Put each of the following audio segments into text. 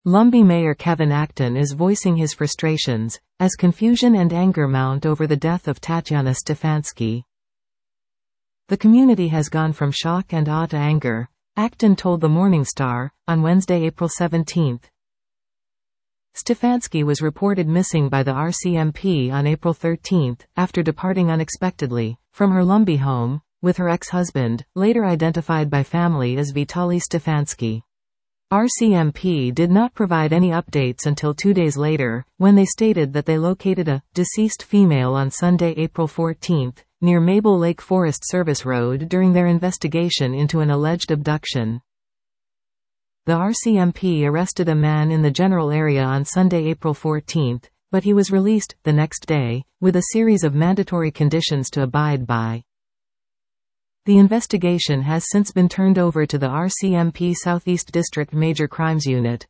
Lumby Mayor Kevin Acton is voicing his frustrations, as confusion and anger mount over the death of Tatiana Stefanski. The community has gone from shock and awe to anger, Acton told the Morning Star, on Wednesday, April 17. Stefanski was reported missing by the RCMP on April 13, after departing unexpectedly from her Lumby home, with her ex-husband, later identified by family as Vitaly Stefanski. RCMP did not provide any updates until 2 days later, when they stated that they located a deceased female on Sunday, April 14, near Mabel Lake Forest Service Road during their investigation into an alleged abduction. The RCMP arrested a man in the general area on Sunday, April 14, but he was released the next day, with a series of mandatory conditions to abide by. The investigation has since been turned over to the RCMP Southeast District Major Crimes Unit.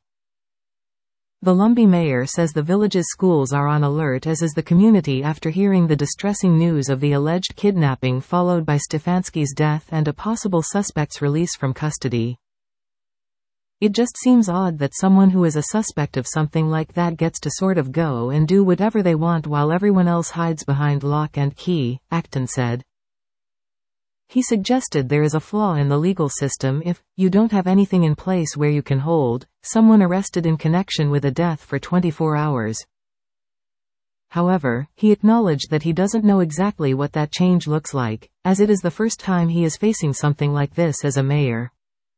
The Lumby mayor says the village's schools are on alert, as is the community, after hearing the distressing news of the alleged kidnapping followed by Stefanski's death and a possible suspect's release from custody. It just seems odd that someone who is a suspect of something like that gets to sort of go and do whatever they want while everyone else hides behind lock and key, Acton said. He suggested there is a flaw in the legal system if you don't have anything in place where you can hold someone arrested in connection with a death for 24 hours. However, he acknowledged that he doesn't know exactly what that change looks like, as it is the first time he is facing something like this as a mayor.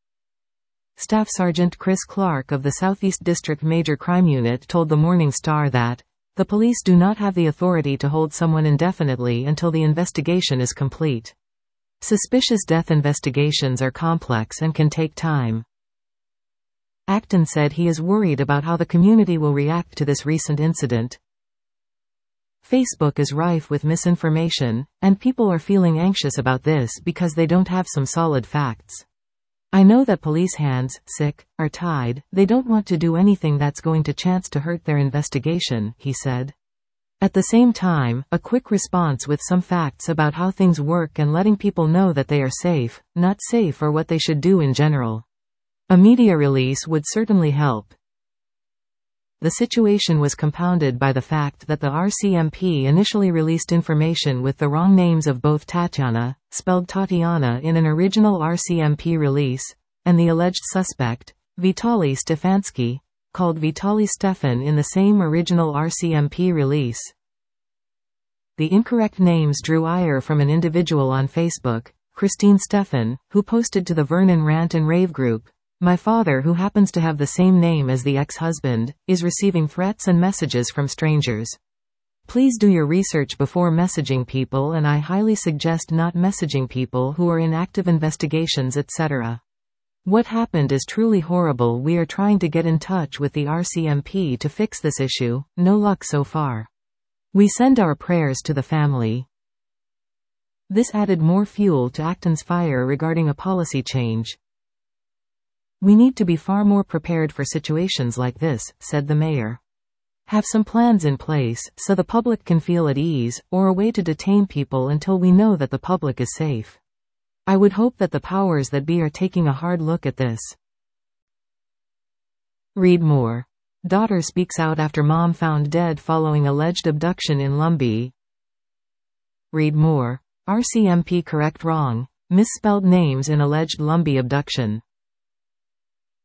Staff Sergeant Chris Clark of the Southeast District Major Crime Unit told the Morning Star that the police do not have the authority to hold someone indefinitely until the investigation is complete. Suspicious death investigations are complex and can take time. Acton said he is worried about how the community will react to this recent incident. Facebook is rife with misinformation, and people are feeling anxious about this because they don't have some solid facts. I know that police hands, are tied. They don't want to do anything that's going to chance to hurt their investigation, he said. At the same time, a quick response with some facts about how things work and letting people know that they are safe, not safe, or what they should do in general. A media release would certainly help. The situation was compounded by the fact that the RCMP initially released information with the wrong names of both Tatiana, spelled Tatiana, in an original RCMP release, and the alleged suspect, Vitaly Stefanski, called Vitaly Stefan in the same original RCMP release. The incorrect names drew ire from an individual on Facebook, Christine Stefan, who posted to the Vernon Rant and Rave group, "My father, who happens to have the same name as the ex-husband, is receiving threats and messages from strangers. Please do your research before messaging people, and I highly suggest not messaging people who are in active investigations, etc. What happened is truly horrible. We are trying to get in touch with the RCMP to fix this issue, no luck so far. We send our prayers to the family." This added more fuel to Acton's fire regarding a policy change. "We need to be far more prepared for situations like this," said the mayor. "Have some plans in place, so the public can feel at ease, or a way to detain people until we know that the public is safe. I would hope that the powers that be are taking a hard look at this." Read more. Daughter speaks out after mom found dead following alleged abduction in Lumby. Read more. RCMP correct wrong, misspelled names in alleged Lumby abduction.